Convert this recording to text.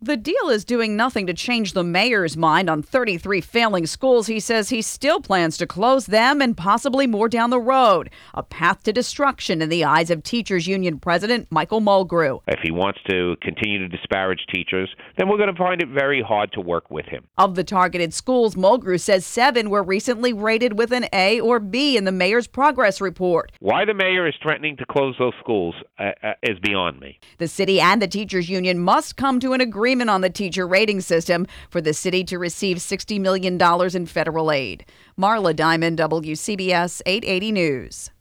The deal is doing nothing to change the mayor's mind on 33 failing schools. He says he still plans to close them and possibly more down the road. A path to destruction in the eyes of Teachers Union President Michael Mulgrew. If he wants to continue to disparage teachers, then we're going to find it very hard to work with him. Of the targeted schools, Mulgrew says 7 were recently rated with an A or B in the mayor's progress report. Why the mayor is threatening to close those schools is beyond me. The city and the Teachers Union must come to an agreement on the teacher rating system for the city to receive $60 million in federal aid. Marla Diamond, WCBS 880 News.